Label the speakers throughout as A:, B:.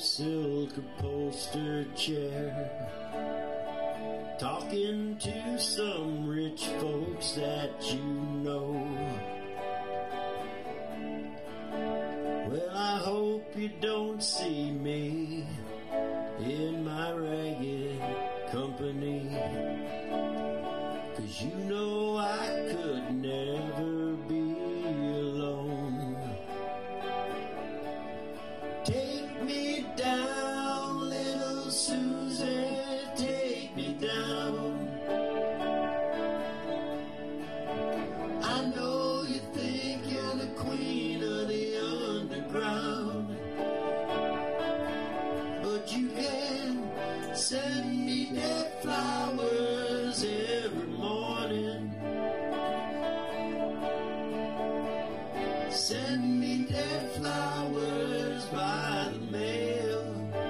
A: silk upholstered chair, talking to some rich folks that you know. Well, I hope you don't see me in my ragged company, 'cause you know I could never be alone. Take me down, little Susie, take me down. I know you think you're the queen of the underground, but you can send me dead flowers every morning. Send me dead flowers by the mail.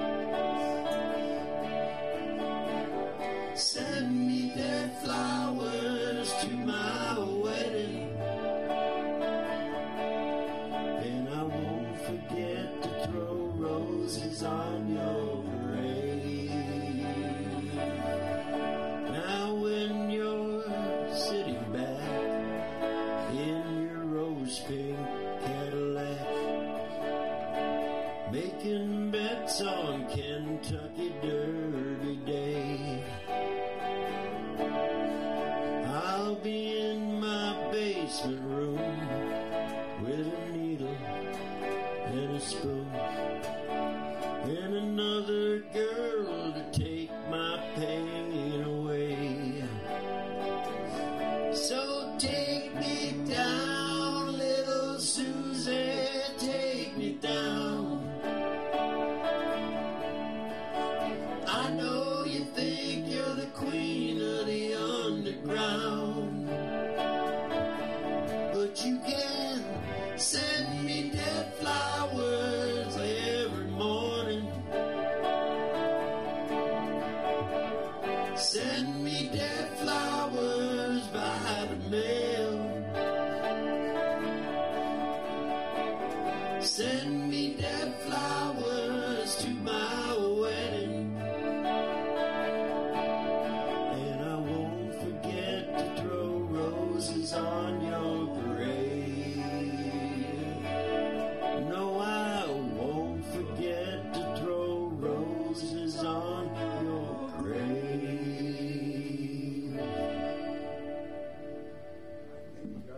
A: Send me dead flowers to my wedding, and I won't forget to throw roses on your grave. Now when you're sitting back in your rose-pink Cadillac, making bets on Kentucky Derby Day, I'll be in my basement room with a needle and a spoon, and another girl to take my pain